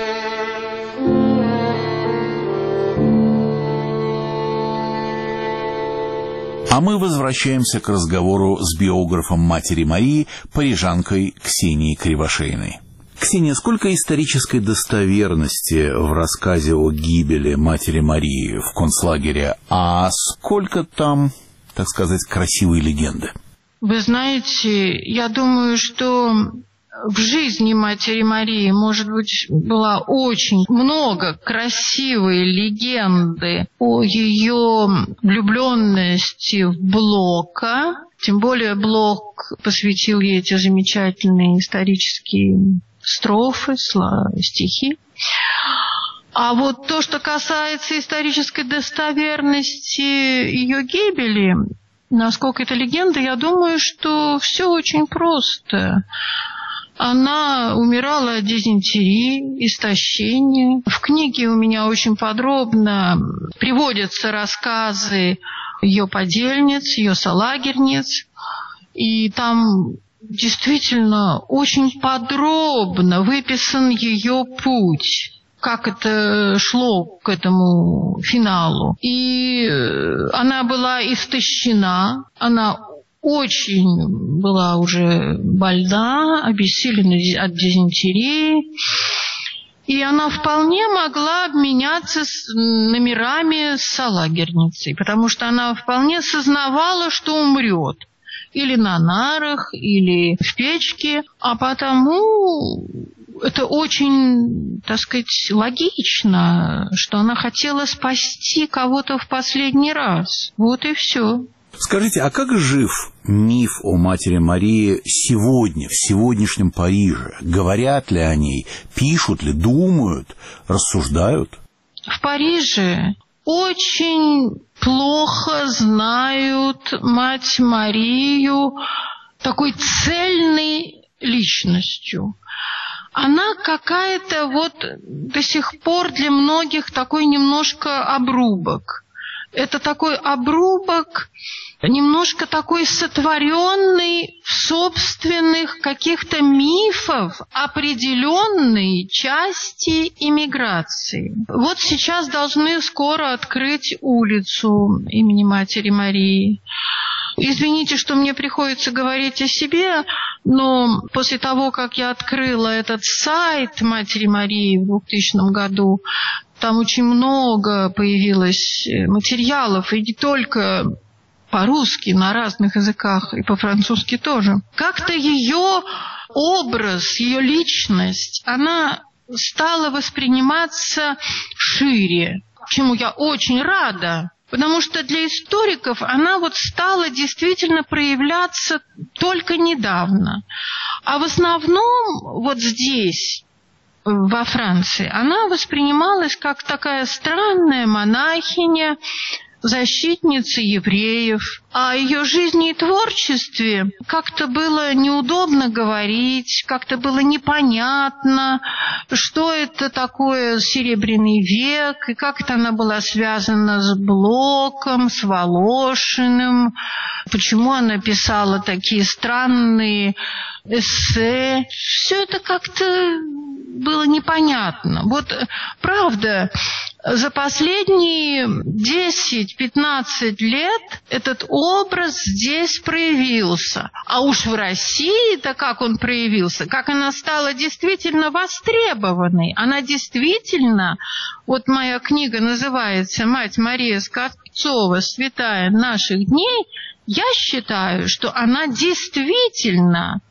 А мы возвращаемся к разговору с биографом Матери Марии, парижанкой Ксенией Кривошеиной. Ксения, сколько исторической достоверности в рассказе о гибели Матери Марии в концлагере, а сколько там, так сказать, красивой легенды? Вы знаете, я думаю, что в жизни Матери Марии, может быть, было очень много красивой легенды о ее влюбленности в Блока. Тем более Блок посвятил ей эти замечательные исторические строфы, стихи. А вот то, что касается исторической достоверности ее гибели, насколько это легенда, я думаю, что все очень просто. Она умирала от дизентерии, истощения. В книге у меня очень подробно приводятся рассказы ее подельниц, ее солагерниц. И там действительно очень подробно выписан ее путь, как это шло к этому финалу. И она была истощена, она очень была уже больна, обессилена от дизентерии, и она вполне могла обменяться с номерами с солагерницей, потому что она вполне сознавала, что умрет. Или на нарах, или в печке, а потому это очень, так сказать, логично, что она хотела спасти кого-то в последний раз. Вот и все. Скажите, а как жив миф о Матери Марии сегодня, в сегодняшнем Париже? Говорят ли о ней, пишут ли, думают, рассуждают? В Париже очень плохо знают Мать Марию такой цельной личностью. Она какая-то вот до сих пор для многих такой немножко обрубок. Это такой обрубок, немножко такой сотворенный в собственных каких-то мифов определенной части иммиграции. Вот сейчас должны скоро открыть улицу имени Матери Марии. Извините, что мне приходится говорить о себе, но после того, как я открыла этот сайт Матери Марии в двухтысячном году, там очень много появилось материалов, и не только по-русски, на разных языках, и по-французски тоже. Как-то ее образ, ее личность, она стала восприниматься шире, чему я очень рада. Потому что для историков она вот стала действительно проявляться только недавно. А в основном вот здесь, во Франции, она воспринималась как такая странная монахиня, защитница евреев. О ее жизни и творчестве как-то было неудобно говорить, как-то было непонятно, что это такое Серебряный век, и как это она была связана с Блоком, с Волошиным, почему она писала такие странные эссе. Все это как-то было непонятно. Вот правда, за последние десять-пятнадцать лет этот образ здесь проявился. А уж в России-то как он проявился, как она стала действительно востребованной. Она действительно, вот моя книга называется «Мать Мария Скворцова. Святая наших дней». Я считаю, что она действительно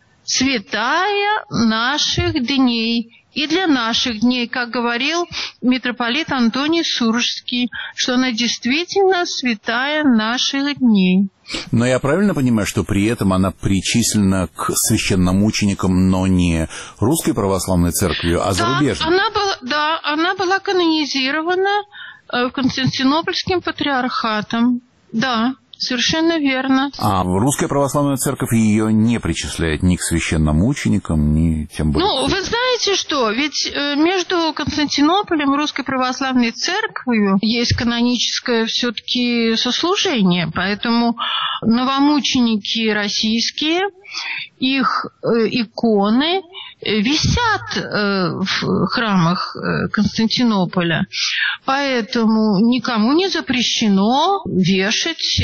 святая наших дней. И для наших дней, как говорил митрополит Антоний Сурожский, что она действительно святая наших дней. Но я правильно понимаю, что при этом она причислена к священномученикам, но не русской православной церковью, а зарубежной? Да, она была, да, она была канонизирована Константинопольским патриархатом. Да. Совершенно верно. А русская православная церковь ее не причисляет ни к священномученикам, ни тем более... Ну, вы знаете что, ведь между Константинополем и Русской православной церковью есть каноническое все-таки сослужение, поэтому новомученики российские, их иконы висят в храмах Константинополя, поэтому никому не запрещено вешать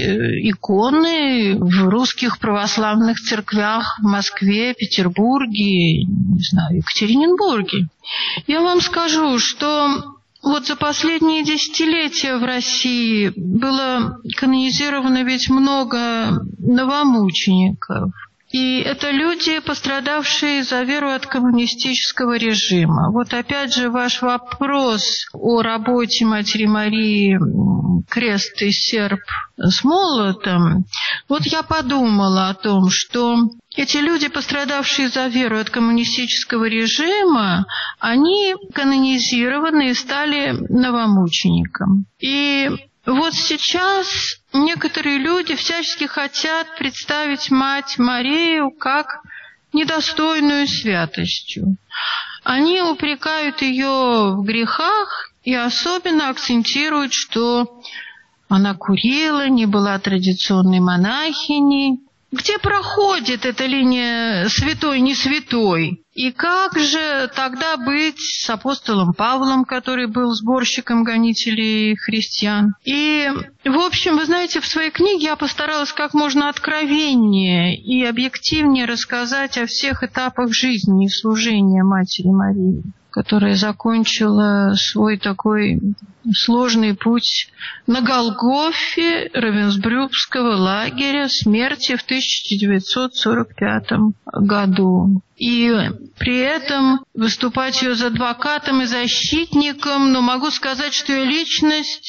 иконы в русских православных церквях в Москве, Петербурге, не знаю, Екатеринбурге. Я вам скажу, что вот за последние десятилетия в России было канонизировано ведь много новомучеников. И это люди, пострадавшие за веру от коммунистического режима. Вот опять же ваш вопрос о работе Матери Марии «Крест и серп с молотом». Вот я подумала о том, что эти люди, пострадавшие за веру от коммунистического режима, они канонизированы и стали новомучеником. И вот сейчас некоторые люди всячески хотят представить Мать Марию как недостойную святостью. Они упрекают ее в грехах и особенно акцентируют, что она курила, не была традиционной монахиней. Где проходит эта линия святой-не святой? И как же тогда быть с апостолом Павлом, который был сборщиком гонителей христиан? И, в общем, вы знаете, в своей книге я постаралась как можно откровеннее и объективнее рассказать о всех этапах жизни и служения Матери Марии, которая закончила свой такой сложный путь на Голгофе Равенсбрюкского лагеря смерти в тысяча девятьсот сорок пятом году. И при этом выступать ее за адвокатом и защитником, но могу сказать, что ее личность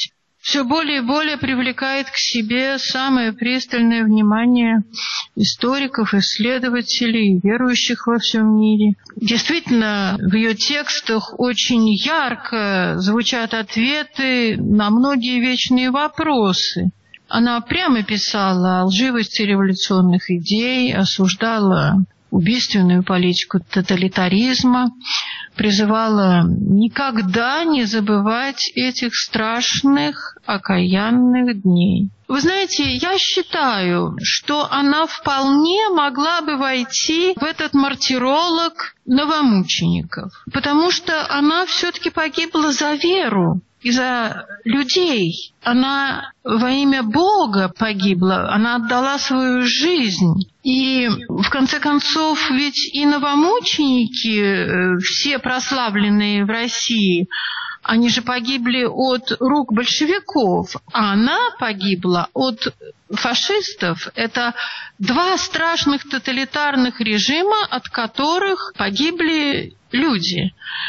все более и более привлекает к себе самое пристальное внимание историков, исследователей, верующих во всем мире. Действительно, в ее текстах очень ярко звучат ответы на многие вечные вопросы. Она прямо писала о лживости революционных идей, осуждала убийственную политику тоталитаризма, призывала никогда не забывать этих страшных, окаянных дней. Вы знаете, я считаю, что она вполне могла бы войти в этот мартиролог новомучеников, потому что она все-таки погибла за веру и за людей. Она во имя Бога погибла, она отдала свою жизнь. И, в конце концов, ведь и новомученики, все прославленные в России, они же погибли от рук большевиков, а она погибла от фашистов. Это два страшных тоталитарных режима, от которых погибли люди.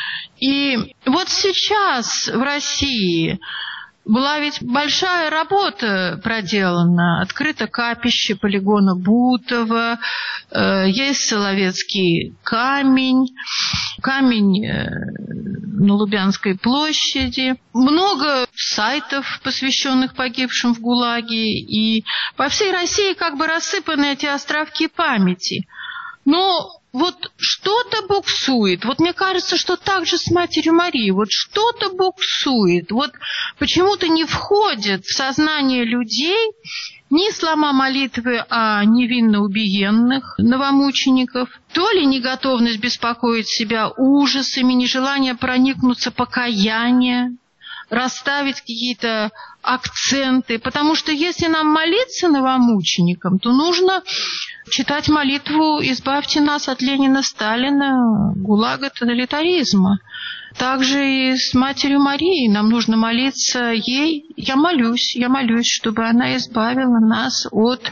И вот сейчас в России была ведь большая работа проделана. Открыто капище полигона Бутово, э, есть Соловецкий камень, камень э, на Лубянской площади. Много сайтов, посвященных погибшим в ГУЛАГе. И по всей России как бы рассыпаны эти островки памяти. Но вот что-то буксует. Вот мне кажется, что так же с Матерью Марией. Вот что-то буксует. Вот почему-то не входит в сознание людей ни слова молитвы о невинно убиенных новомучеников, то ли неготовность беспокоить себя ужасами, нежелание проникнуться покаянием, расставить какие-то акценты. Потому что если нам молиться новомученикам, то нужно читать молитву «Избавьте нас от Ленина, Сталина, ГУЛАГа, тоталитаризма». Также и с Матерью Марией нам нужно молиться ей. Я молюсь, я молюсь, чтобы она избавила нас от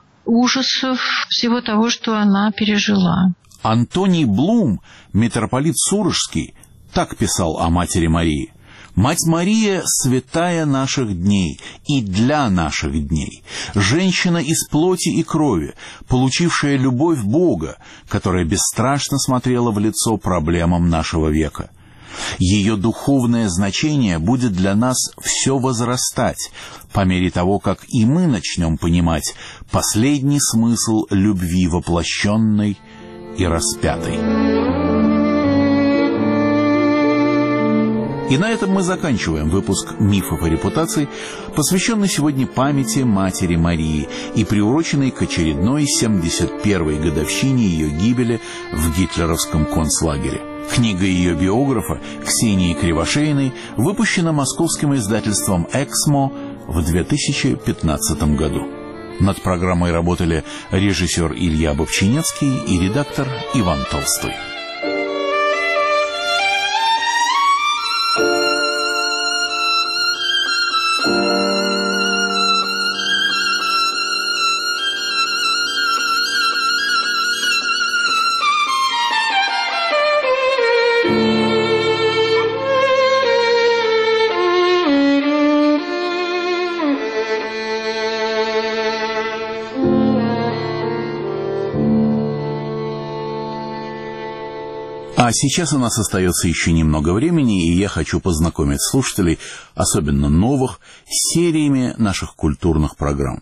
ужасов всего того, что она пережила. Антоний Блум, митрополит Сурожский, так писал о Матери Марии. «Мать Мария – святая наших дней и для наших дней, женщина из плоти и крови, получившая любовь Бога, которая бесстрашно смотрела в лицо проблемам нашего века. Ее духовное значение будет для нас все возрастать, по мере того, как и мы начнем понимать последний смысл любви воплощенной и распятой». И на этом мы заканчиваем выпуск «Мифов о репутации», посвященный сегодня памяти Матери Марии и приуроченный к очередной семьдесят первой годовщине ее гибели в гитлеровском концлагере. Книга ее биографа Ксении Кривошеиной выпущена московским издательством «Эксмо» в две тысячи пятнадцатом году. Над программой работали режиссер Илья Бобчинецкий и редактор Иван Толстой. А сейчас у нас остается еще немного времени, и я хочу познакомить слушателей, особенно новых, с сериями наших культурных программ.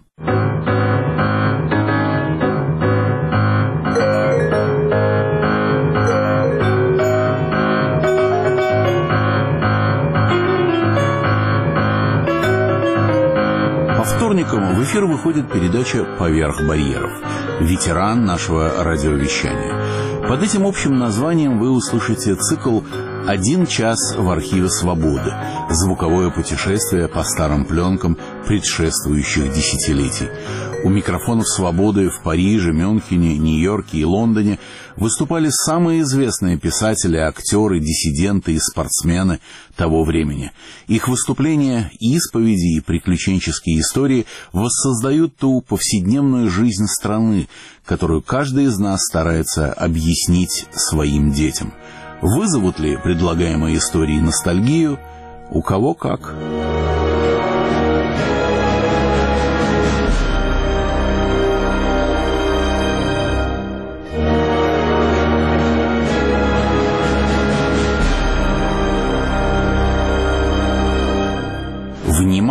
По вторникам в эфир выходит передача «Поверх барьеров». Ветеран нашего радиовещания. Под этим общим названием вы услышите цикл «Один час в архиве свободы». Звуковое путешествие по старым пленкам предшествующих десятилетий. У микрофонов «Свободы» в Париже, Мюнхене, Нью-Йорке и Лондоне выступали самые известные писатели, актеры, диссиденты и спортсмены того времени. Их выступления, исповеди и приключенческие истории воссоздают ту повседневную жизнь страны, которую каждый из нас старается объяснить своим детям. Вызовут ли предлагаемые истории ностальгию? У кого как.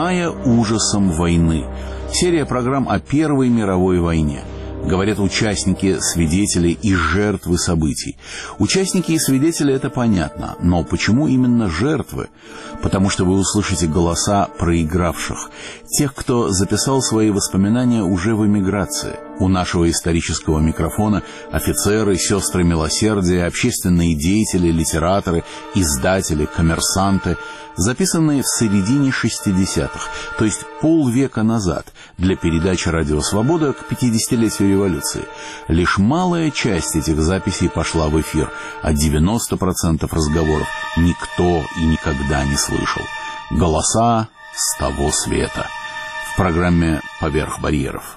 «Внимая ужасом войны». Серия программ о Первой мировой войне. Говорят участники, свидетели и жертвы событий. Участники и свидетели — это понятно, но почему именно жертвы? Потому что вы услышите голоса проигравших, тех, кто записал свои воспоминания уже в эмиграции. У нашего исторического микрофона офицеры, сестры милосердия, общественные деятели, литераторы, издатели, коммерсанты, записанные в середине шестидесятых, то есть полвека назад, для передачи «Радио Свобода» к пятидесятилетию революции. Лишь малая часть этих записей пошла в эфир, а девяносто процентов разговоров никто и никогда не слышал. Голоса с того света. В программе «Поверх барьеров».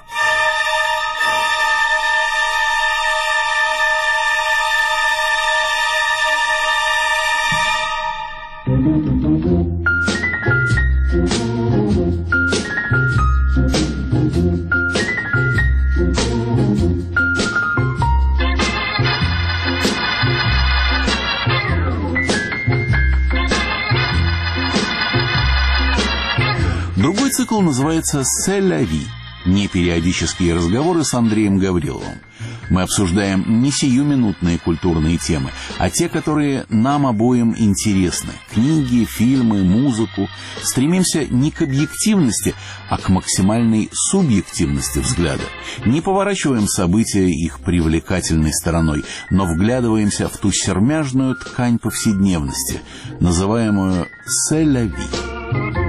Другой цикл называется «C'est la vie» – непериодические разговоры с Андреем Гавриловым. Мы обсуждаем не сиюминутные культурные темы, а те, которые нам обоим интересны – книги, фильмы, музыку. Стремимся не к объективности, а к максимальной субъективности взгляда. Не поворачиваем события их привлекательной стороной, но вглядываемся в ту сермяжную ткань повседневности, называемую «C'est la vie».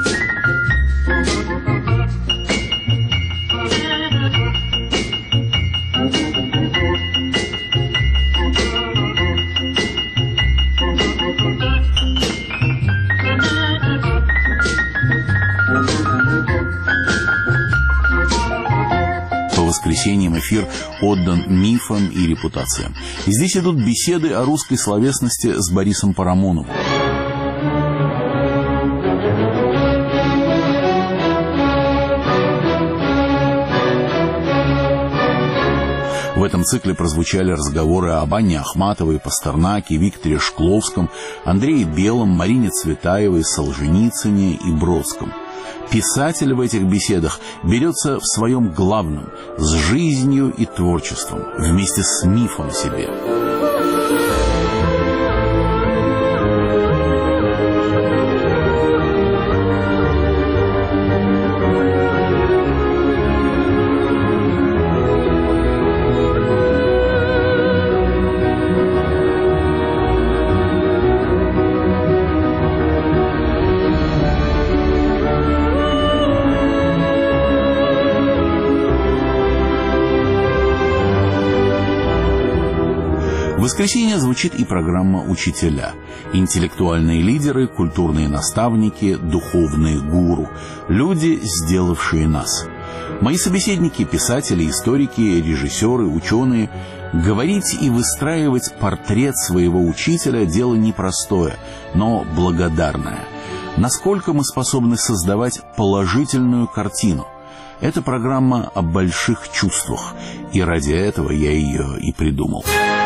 По воскресеньям эфир отдан мифам и репутациям. И здесь идут беседы о русской словесности с Борисом Парамоновым. В этом цикле прозвучали разговоры об Анне Ахматовой, Пастернаке, Викторе Шкловском, Андрее Белом, Марине Цветаевой, Солженицыне и Бродском. Писатель в этих беседах берется в своем главном – с жизнью и творчеством, вместе с мифом себе. В воскресенье звучит и программа «Учителя». Интеллектуальные лидеры, культурные наставники, духовные гуру. Люди, сделавшие нас. Мои собеседники – писатели, историки, режиссеры, ученые. Говорить и выстраивать портрет своего учителя – дело непростое, но благодарное. Насколько мы способны создавать положительную картину? Это программа о больших чувствах, и ради этого я ее и придумал.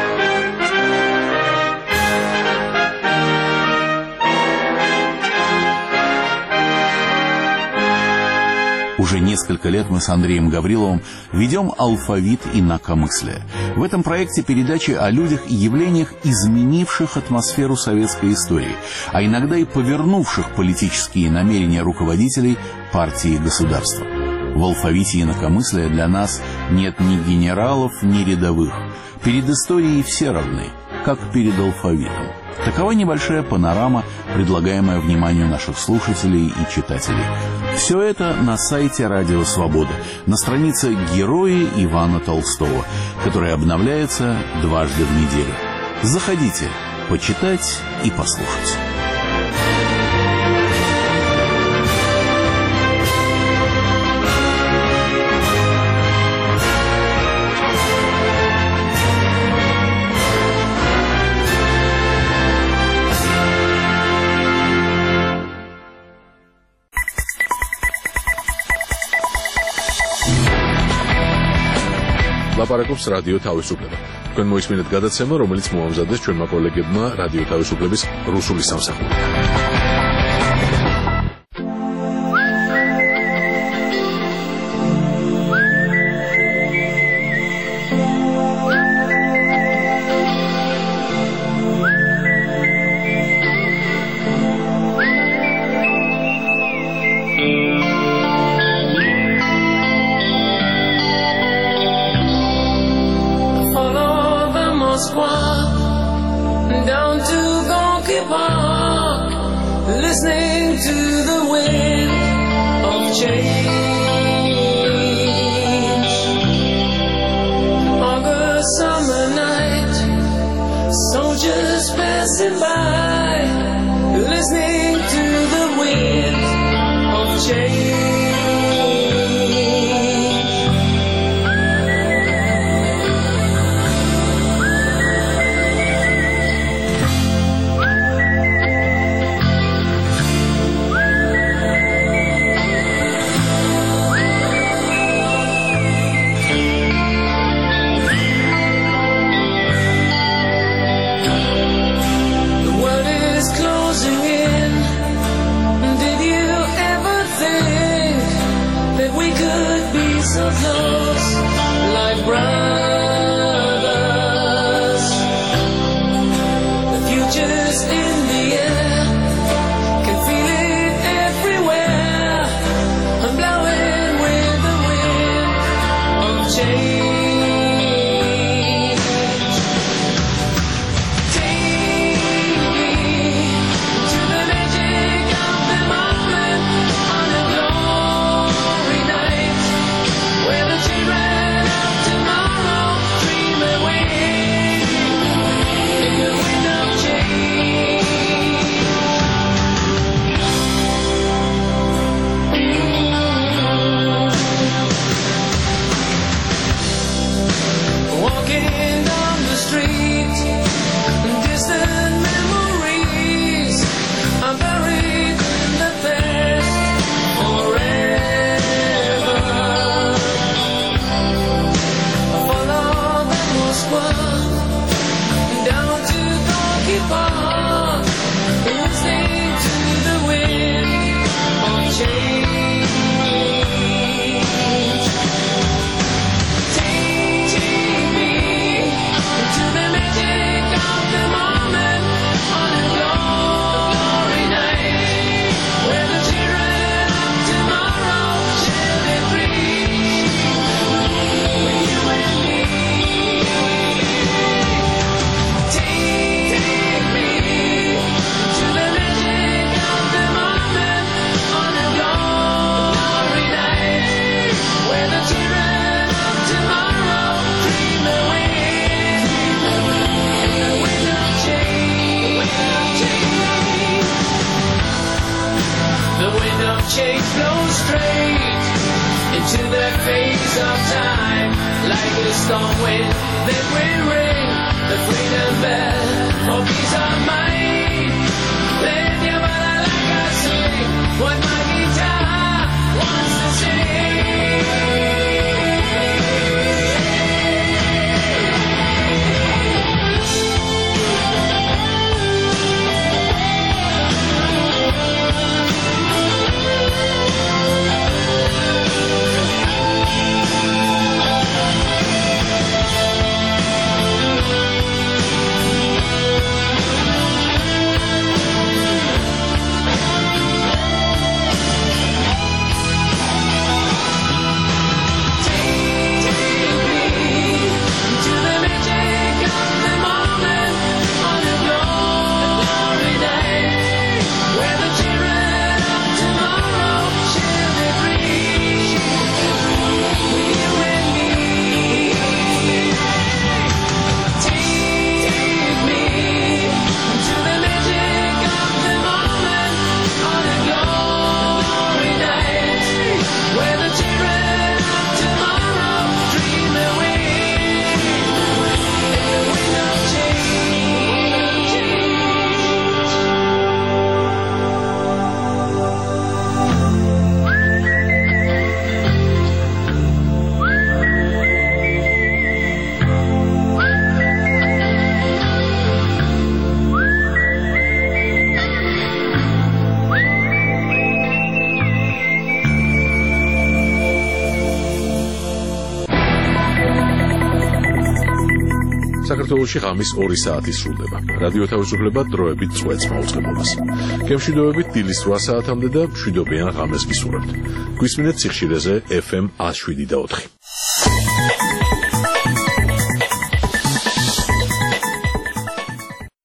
Уже несколько лет мы с Андреем Гавриловым ведем «Алфавит инакомыслия». В этом проекте передачи о людях и явлениях, изменивших атмосферу советской истории, а иногда и повернувших политические намерения руководителей партии и государства. В «Алфавите инакомыслия» для нас нет ни генералов, ни рядовых. Перед историей все равны, как перед алфавитом. Такова небольшая панорама, предлагаемая вниманию наших слушателей и читателей. Все это на сайте «Радио Свобода», на странице «Герои Ивана Толстого», которая обновляется дважды в неделю. Заходите, почитать и послушать. ლაპარაკობს რადიო თავისუფლება. თქვენ მოისმინეთ გადაცემა, რომელიც მოამზადეს ჩვენმა კოლეგებმა რადიო თავისუფლების რუსული სამსახური. down to Gonky Park, listening to the wind of change. August summer night, soldiers passing by, listening to the wind of change. So close, like brothers. The future's in the air, can feel it everywhere. I'm blowing with the wind of change. Take me to the magic of the moment on a glory night, where the children of tomorrow dream away in the wind of change. Walking down the street, distant memories are buried in the past forever. Down to Gonky Park, listening to the wind of change. Take, take me to the magic of the moment on a glory night, where the children of tomorrow shall be free with you and me. Change blows straight into that phase of time, like a storm wind that will ring the freedom bell for peace of mind. Let your mother like I sing what my guitar wants to საქართველოში ღამის ორი საათი სრულდება. რადიო თავისუფლება დროებით წვეთს მაუწყებლობას. გემშვიდობებით დილის რვა საათამდე და მშვიდობიან ღამეს გისურვებთ. გვისმინეთ სიხშირეზე ეფ ემ ათს შვიდი და ოთხი.